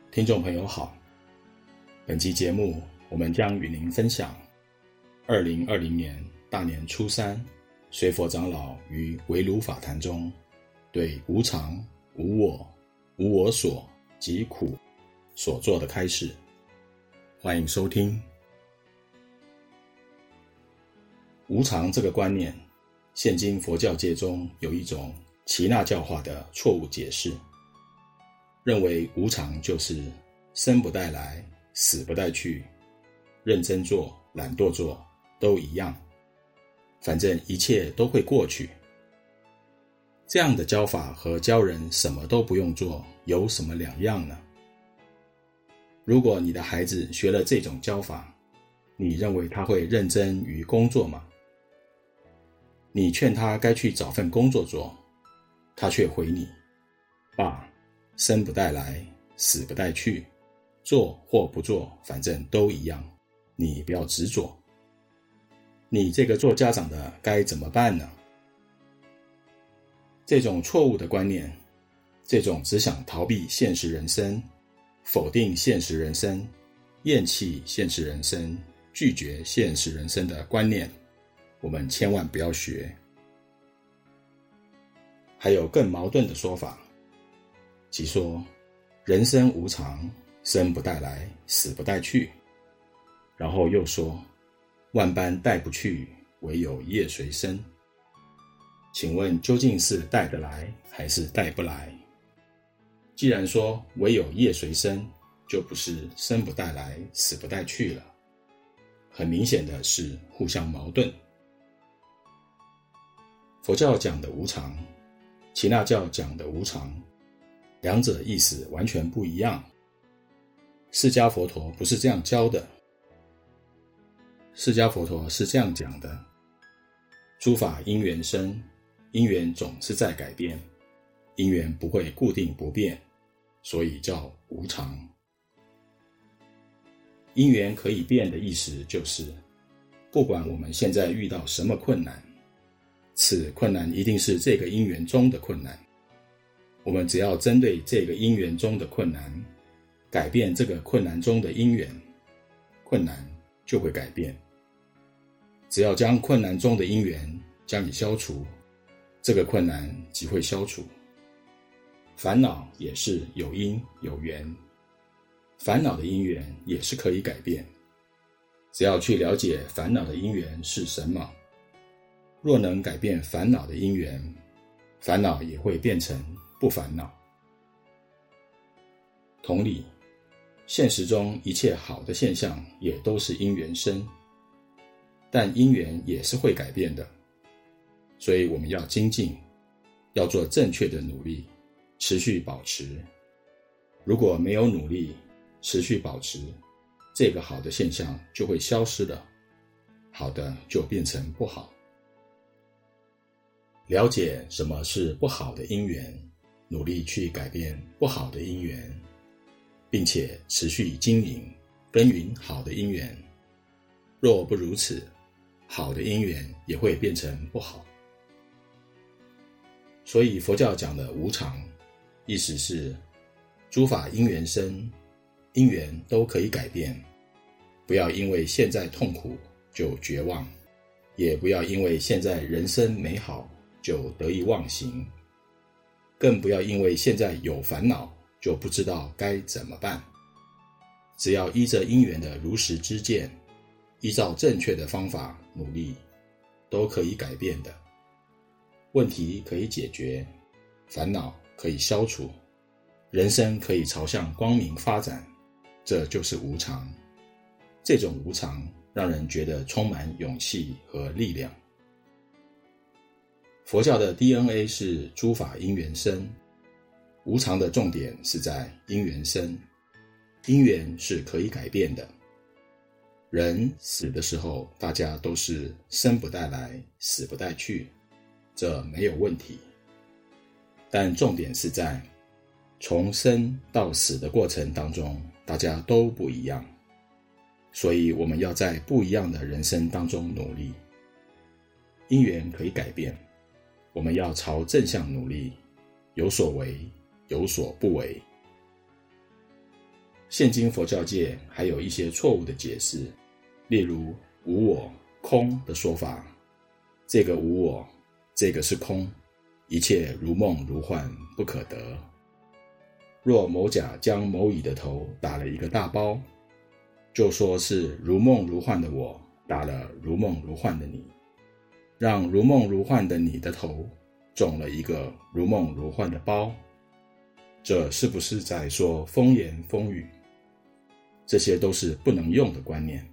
听众朋友好，本期节目我们将与您分享2020年大年初三，随佛长老于围炉法坛中对无常、无我、无我所及苦所做的开示。欢迎收听。无常这个观念，现今佛教界中有一种耆那教化的错误解释，认为无常就是生不带来，死不带去，认真做、懒惰做都一样，反正一切都会过去。这样的教法和教人什么都不用做有什么两样呢？如果你的孩子学了这种教法，你认为他会认真于工作吗？你劝他该去找份工作做，他却回你：爸，生不带来，死不带去，做或不做反正都一样，你不要执着。你这个做家长的该怎么办呢？这种错误的观念，这种只想逃避现实人生，否定现实人生，厌弃现实人生，拒绝现实人生的观念，我们千万不要学。还有更矛盾的说法，即说人生无常，生不带来，死不带去，然后又说万般带不去，唯有业随身。请问究竟是带得来还是带不来？既然说唯有业随身，就不是生不带来，死不带去了，很明显的是互相矛盾。佛教讲的无常，耆那教讲的无常，两者意思完全不一样。释迦佛陀不是这样教的。释迦佛陀是这样讲的：诸法因缘生，因缘总是在改变，因缘不会固定不变，所以叫无常。因缘可以变的意思就是，不管我们现在遇到什么困难，此困难一定是这个因缘中的困难，我们只要针对这个因缘中的困难，改变这个困难中的因缘，困难就会改变。只要将困难中的因缘加以消除，这个困难即会消除。烦恼也是有因有缘，烦恼的因缘也是可以改变，只要去了解烦恼的因缘是什么，若能改变烦恼的因缘，烦恼也会变成不烦恼。同理，现实中一切好的现象也都是因缘生，但因缘也是会改变的，所以我们要精进，要做正确的努力，持续保持。如果没有努力，持续保持，这个好的现象就会消失了，好的就变成不好。了解什么是不好的因缘，努力去改变不好的因缘，并且持续经营耕耘好的因缘。若不如此，好的因缘也会变成不好。所以佛教讲的无常，意思是诸法因缘生，因缘都可以改变，不要因为现在痛苦就绝望，也不要因为现在人生美好就得意忘形，更不要因为现在有烦恼就不知道该怎么办。只要依着因缘的如实知见，依照正确的方法努力，都可以改变的。问题可以解决，烦恼可以消除，人生可以朝向光明发展，这就是无常。这种无常让人觉得充满勇气和力量。佛教的 DNA 是诸法因缘生，无常的重点是在因缘生，因缘是可以改变的。人死的时候，大家都是生不带来，死不带去，这没有问题。但重点是在从生到死的过程当中，大家都不一样，所以我们要在不一样的人生当中努力。因缘可以改变，我们要朝正向努力，有所为，有所不为。 现今佛教界还有一些错误的解释，例如无我、空的说法。这个无我，这个是空，一切如梦如幻，不可得。若某甲将某乙的头打了一个大包，就说是如梦如幻的我打了如梦如幻的你，让如梦如幻的你的头中了一个如梦如幻的包，这是不是在说风言风语？这些都是不能用的观念。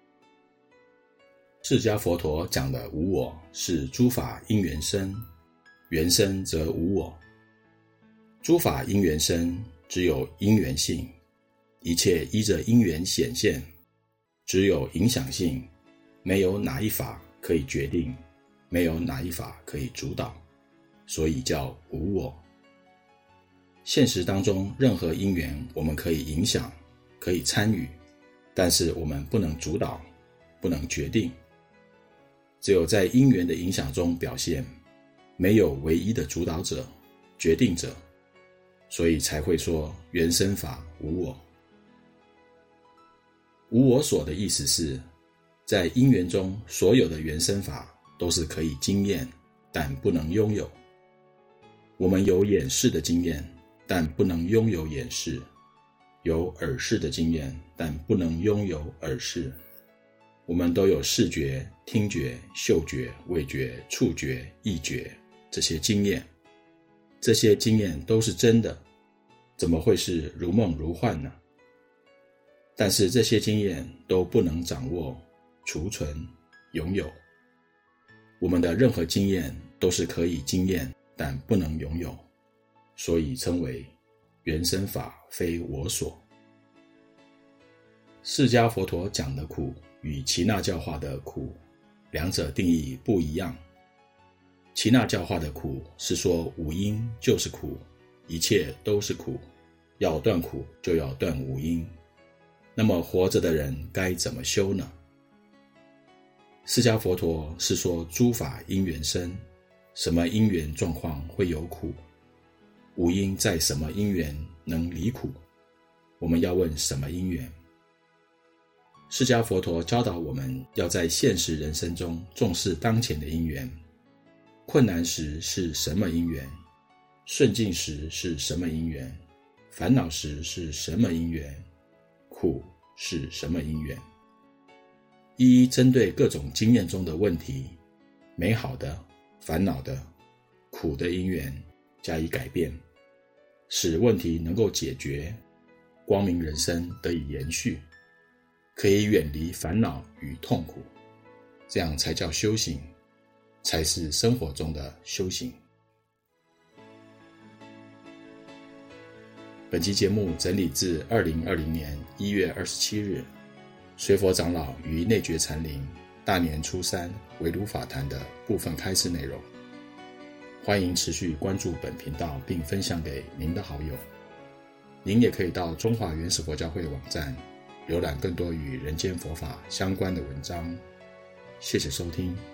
释迦佛陀讲的无我是诸法因缘生，缘生则无我。诸法因缘生，只有因缘性，一切依着因缘显现，只有影响性，没有哪一法可以决定，没有哪一法可以主导，所以叫无我。现实当中任何因缘我们可以影响，可以参与，但是我们不能主导，不能决定。只有在因缘的影响中表现，没有唯一的主导者、决定者，所以才会说缘生法无我。无我所的意思是，在因缘中所有的缘生法都是可以经验，但不能拥有。我们有眼识的经验，但不能拥有眼识；有耳识的经验，但不能拥有耳识。我们都有视觉、听觉、嗅觉、味觉、触觉、意觉这些经验，这些经验都是真的，怎么会是如梦如幻呢？但是这些经验都不能掌握、储存、拥有。我们的任何经验都是可以经验，但不能拥有，所以称为缘生法非我所。释迦佛陀讲的苦与耆那教化的苦，两者定义不一样。耆那教化的苦是说五因就是苦，一切都是苦，要断苦就要断五因。那么活着的人该怎么修呢？释迦佛陀是说诸法因缘生，什么因缘状况会有苦？五因在什么因缘能离苦？我们要问什么因缘？释迦佛陀教导我们要在现实人生中重视当前的因缘，困难时是什么因缘，顺境时是什么因缘，烦恼时是什么因缘，苦是什么因缘，一一针对各种经验中的问题，美好的、烦恼的、苦的因缘加以改变，使问题能够解决，光明人生得以延续，可以远离烦恼与痛苦，这样才叫修行，才是生活中的修行。本期节目整理自2020年1月27日，随佛长老于内觉禅林大年初3围炉法坛的部分开示内容。欢迎持续关注本频道并分享给您的好友。您也可以到中华原始佛教会网站浏览更多与人间佛法相关的文章。谢谢收听。